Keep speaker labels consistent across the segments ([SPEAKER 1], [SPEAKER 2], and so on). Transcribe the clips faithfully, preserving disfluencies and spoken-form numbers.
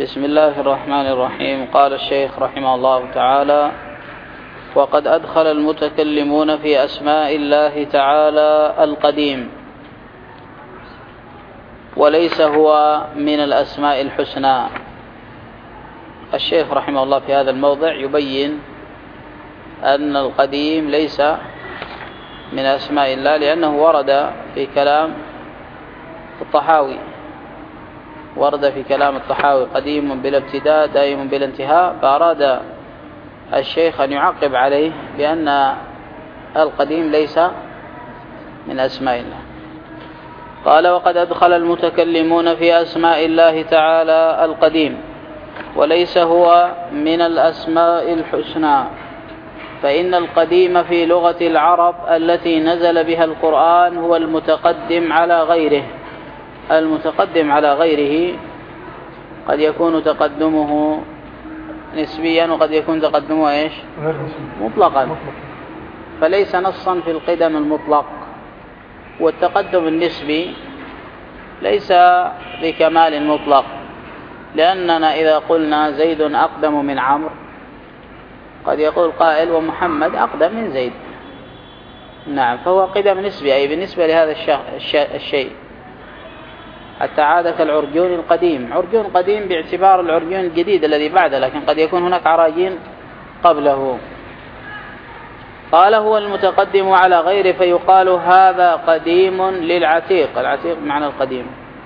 [SPEAKER 1] بسم الله الرحمن الرحيم. قال الشيخ رحمه الله تعالى: وقد أدخل المتكلمون في أسماء الله تعالى القديم، وليس هو من الأسماء الحسنى. الشيخ رحمه الله في هذا الموضع يبين أن القديم ليس من أسماء الله، لأنه ورد في كلام الطحاوي ورد في كلام الطحاوي قديم بلا ابتداء دائم بلا انتهاء، فأراد الشيخ أن يعقب عليه بأن القديم ليس من أسماء الله. قال: وقد أدخل المتكلمون في أسماء الله تعالى القديم، وليس هو من الأسماء الحسنى، فإن القديم في لغة العرب التي نزل بها القرآن هو المتقدم على غيره. المتقدم على غيره قد يكون تقدمه نسبيا، وقد يكون تقدمه ايش؟ مطلقا، فليس نصا في القدم المطلق. والتقدم النسبي ليس بكمال مطلق، لأننا إذا قلنا زيد أقدم من عمرو قد يقول قائل ومحمد أقدم من زيد، نعم، فهو قدم نسبي أي بالنسبة لهذا الشيء، حتى عاد كالعرجون القديم. عرجون قديم باعتبار العرجون الجديد الذي بعده، لكن قد يكون هناك عراجين قبله. قال: هو المتقدم على غيره، فيقال هذا قديم للعتيق، العتيق معنى القديم،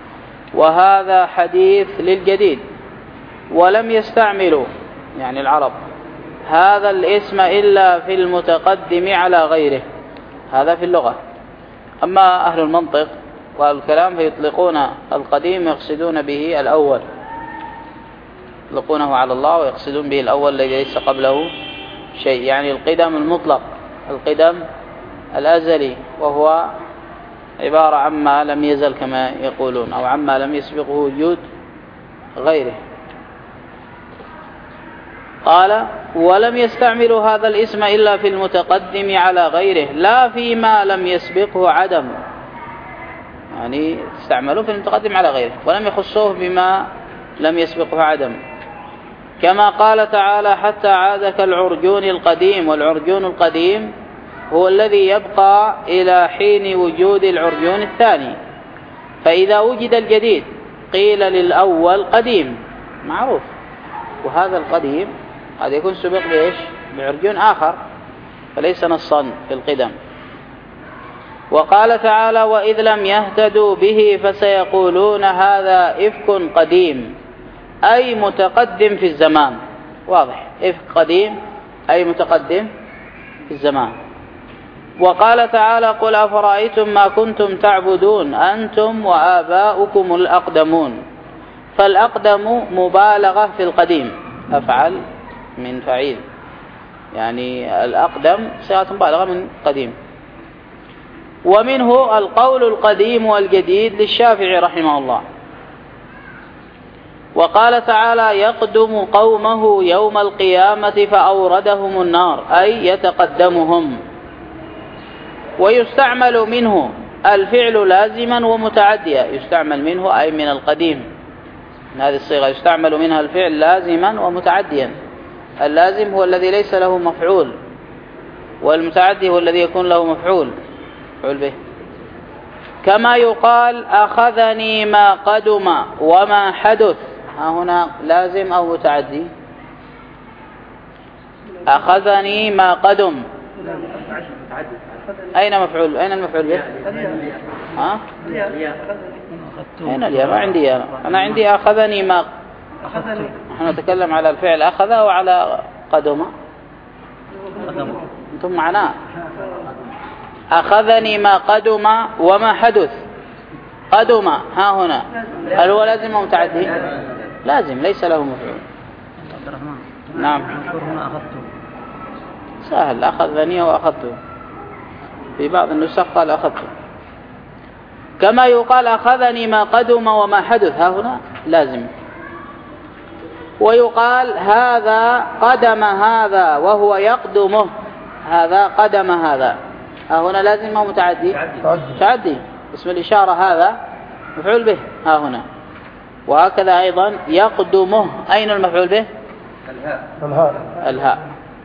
[SPEAKER 1] وهذا حديث للجديد. ولم يستعملوا يعني العرب هذا الاسم إلا في المتقدم على غيره، هذا في اللغة. أما أهل المنطق والكلام فيطلقون القديم ويقصدون به الأول، يطلقونه على الله ويقصدون به الأول الذي ليس قبله شيء، يعني القدم المطلق، القدم الأزلي، وهو عبارة عما لم يزل كما يقولون، أو عما لم يسبقه وجود غيره. قال: ولم يستعملوا هذا الاسم إلا في المتقدم على غيره، لا فيما لم يسبقه عدم، يعني استعملوه في المتقدم على غيره ولم يخصوه بما لم يسبقه عدم، كما قال تعالى: حتى عاد كالعرجون القديم. والعرجون القديم هو الذي يبقى إلى حين وجود العرجون الثاني، فإذا وجد الجديد قيل للأول قديم معروف، وهذا القديم قد يكون سبق بإيش؟ بعرجون آخر، فليس نصا في القدم. وقال تعالى: وإذ لم يهتدوا به فسيقولون هذا إفك قديم، أي متقدم في الزمان. واضح، إفك قديم أي متقدم في الزمان. وقال تعالى: قل أفرأيتم ما كنتم تعبدون أنتم وآباؤكم الأقدمون. فالأقدم مبالغة في القديم، أفعل من فعيل، يعني الأقدم صيغة مبالغة من قديم. ومنه القول القديم والجديد للشافعي رحمه الله. وقال تعالى: يقدم قومه يوم القيامة فأوردهم النار، أي يتقدمهم. ويستعمل منه الفعل لازما ومتعديا، يستعمل منه أي من القديم، من هذه الصيغة يستعمل منها الفعل لازما ومتعديا. اللازم هو الذي ليس له مفعول، والمتعدي هو الذي يكون له مفعول مفعول به. كما يقال: أخذني ما قدم وما حدث. ها هنا لازم أو متعدي؟ أخذني ما قدم، أين مفعول؟ أين المفعول به؟ ها؟ أين الياء؟ ما عندي ياء، أنا عندي أخذني ما. نحن نتكلم على الفعل أخذ وعلى قدم، أنتم معنا. أخذني ما قدم وما حدث. قدم ها هنا هل هو لازم أو متعدي؟ لازم، ليس له مفعول. نعم، سهل، أخذني وأخذته، في بعض النسخ قال أخذته. كما يقال: أخذني ما قدم وما حدث، ها هنا لازم. ويقال: هذا قدم هذا وهو يقدمه، هذا قدم هذا، ها هنا لازم أو متعدي؟ متعدي، اسم الإشارة هذا مفعول به ها هنا. وهكذا أيضا يقدمه، أين المفعول به؟
[SPEAKER 2] الهاء.
[SPEAKER 1] الهاء.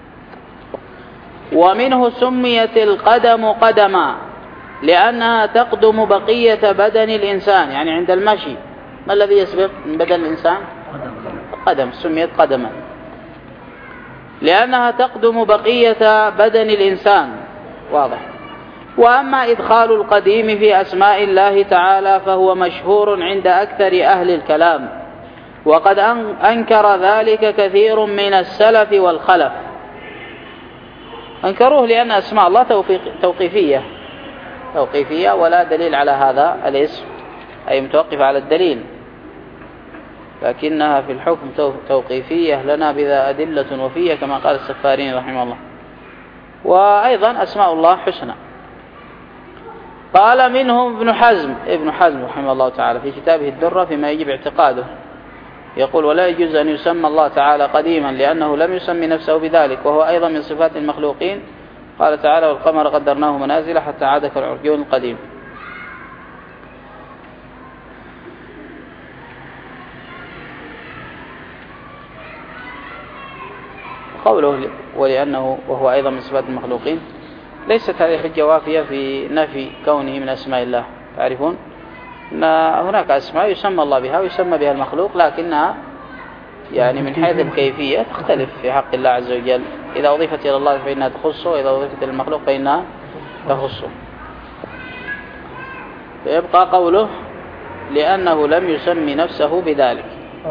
[SPEAKER 1] ومنه سميت القدم قدما لأنها تقدم بقية بدن الإنسان، يعني عند المشي ما الذي يسبق من بدن الإنسان؟ قدم، سميت قدما لأنها تقدم بقية بدن الإنسان. واضح. وأما إدخال القديم في أسماء الله تعالى فهو مشهور عند أكثر أهل الكلام، وقد أنكر ذلك كثير من السلف والخلف. أنكروه لأن أسماء الله توقيفية توقيفية ولا دليل على هذا الاسم، أي متوقف على الدليل، لكنها في الحكم توقيفية لنا بذا أدلة وفية كما قال السفارين رحمه الله. وأيضا أسماء الله حسنى. قال منهم ابن حزم ابن حزم رحمه الله تعالى في كتابه الدرة فيما يجب اعتقاده، يقول: ولا يجوز أن يسمى الله تعالى قديما لأنه لم يسمي نفسه بذلك، وهو أيضا من صفات المخلوقين. قال تعالى: والقمر قدرناه منازل حتى عاد كالعرجون القديم. قوله ولأنه وهو أيضا من صفات المخلوقين ليست هذه حجة وافية في نفي كونه من أسماء الله. تعرفون أن هناك أسماء يسمى الله بها ويسمى بها المخلوق، لكنها يعني من حيث الكيفية تختلف في حق الله عز وجل. إذا أضيفت إلى الله فإنها تخصه، وإذا أضيفت إلى المخلوق فإنها تخصه. فيبقى قوله لأنه لم يسمي نفسه بذلك،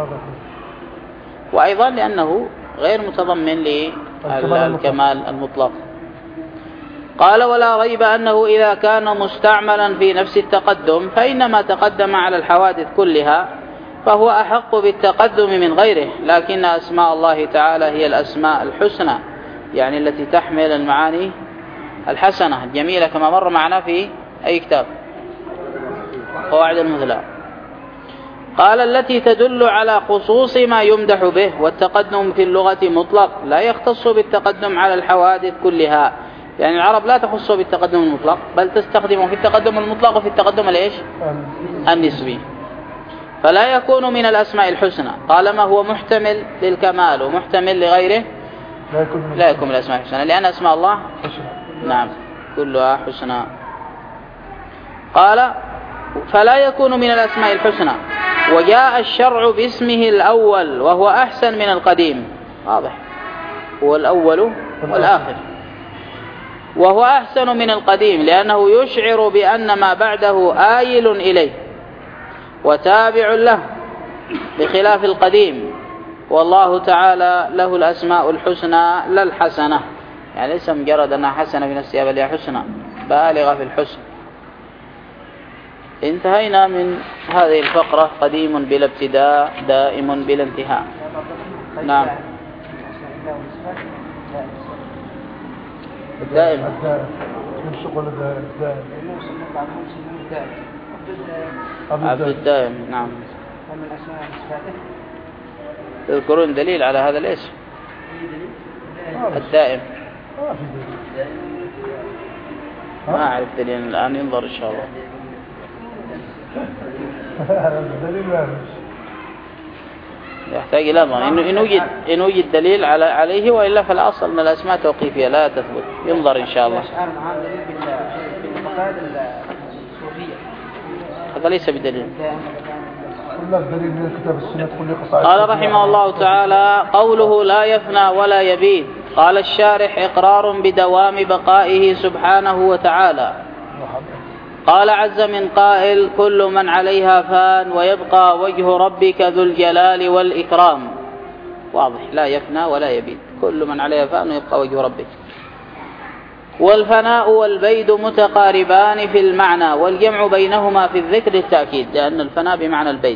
[SPEAKER 1] وأيضا لأنه غير متضمن للكمال المطلق. قال: ولا ريب أنه إذا كان مستعملا في نفس التقدم فإنما تقدم على الحوادث كلها فهو أحق بالتقدم من غيره، لكن أسماء الله تعالى هي الأسماء الحسنى، يعني التي تحمل المعاني الحسنة الجميلة كما مر معنا في أي كتاب قواعد المثلى. قال: التي تدل على خصوص ما يمدح به، والتقدم في اللغة مطلق لا يختص بالتقدم على الحوادث كلها، يعني العرب لا تخص بالتقدم المطلق بل تستخدمه في التقدم المطلق وفي التقدم الإيش؟ النسبي، فلا يكون من الأسماء الحسنى طالما هو محتمل للكمال ومحتمل لغيره لا يكون من الأسماء الحسنى، لأن أسماء الله نعم كلها حسنى. قال: فلا يكون من الأسماء الحسنى. وجاء الشرع باسمه الأول وهو أحسن من القديم. واضح، هو الأول والآخر، وهو أحسن من القديم لأنه يشعر بأن ما بعده آيل إليه وتابع له بخلاف القديم. والله تعالى له الأسماء الحسنى لا الحسنة، يعني ليس مجرد أنها حسنة في نفسها بل هي حسنى بالغة في الحسن. انتهينا من هذه الفقرة: قديم بلا ابتداء دائم بلا انتهاء. نعم. الدائم عبد الدائم. نعم. تذكرون دليل على هذا الاسم الدائم؟ ما أعرف دليل الآن، ينظر إن شاء الله. يحتاج إلى ضمان إنه إن وجد إن وجد دليل على عليه، وإلا فالأصل من الأسماء توقيفية لا تثبت. ينظر إن شاء الله. هذا ليس بدليل. قال رحمه الله تعالى: قوله لا يفنى ولا يبيد. قال الشارح: إقرار بدوام بقائه سبحانه وتعالى. قال عز من قائل: كل من عليها فان ويبقى وجه ربك ذو الجلال والإكرام. واضح، لا يفنى ولا يبيد، كل من عليها فان ويبقى وجه ربك. والفناء والبيد متقاربان في المعنى، والجمع بينهما في الذكر التأكيد، لأن الفناء بمعنى البيد.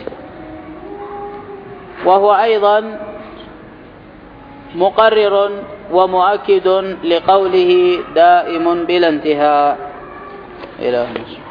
[SPEAKER 1] وهو أيضا مقرر ومؤكد لقوله دائم بلا انتهاء. إلى